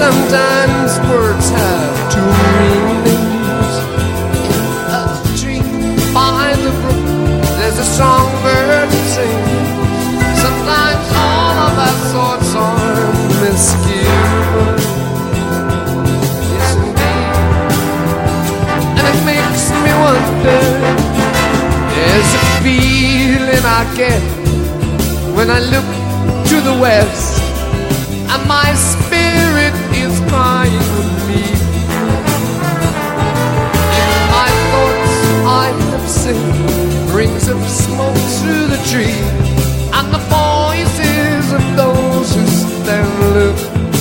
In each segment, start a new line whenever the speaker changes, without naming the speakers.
Sometimes words have two meanings. In a tree by the brook, there's a songbird that sings. Sometimes all of our thoughts are misgiven. Yes, indeed. And it makes me wonder. There's a feeling I get when I look to the west, and my spirit is crying with me. In my thoughts I have seen rings of smoke through the tree, and the voices of those who stand and look.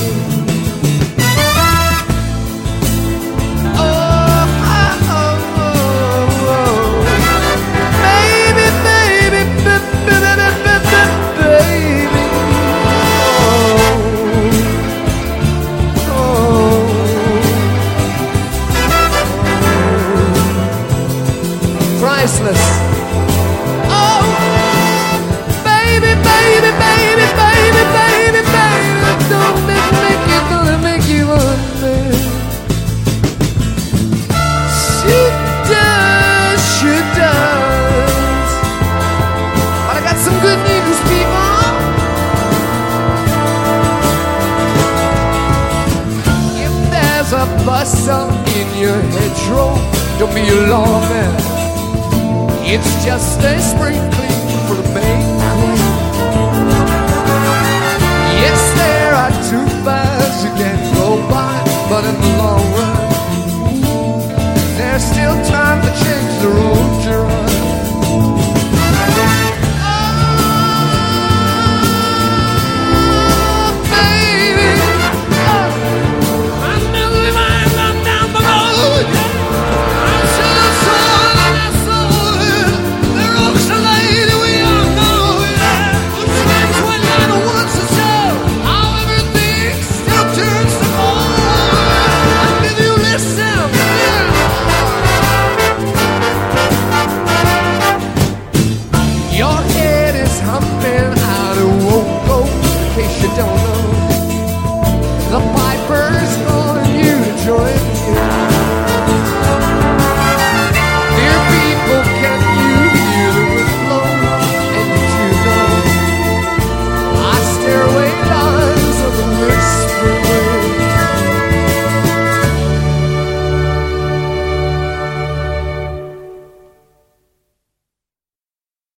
Priceless. Oh, baby, baby, baby, baby, baby, baby, don't make you gonna make you understand. She does, she does. But I got some good news, people. If there's a bustle in your hedgerow, don't be alarmed. It's just a sprinkling for the May Queen. Yes, there are two paths you can go by, but in the long run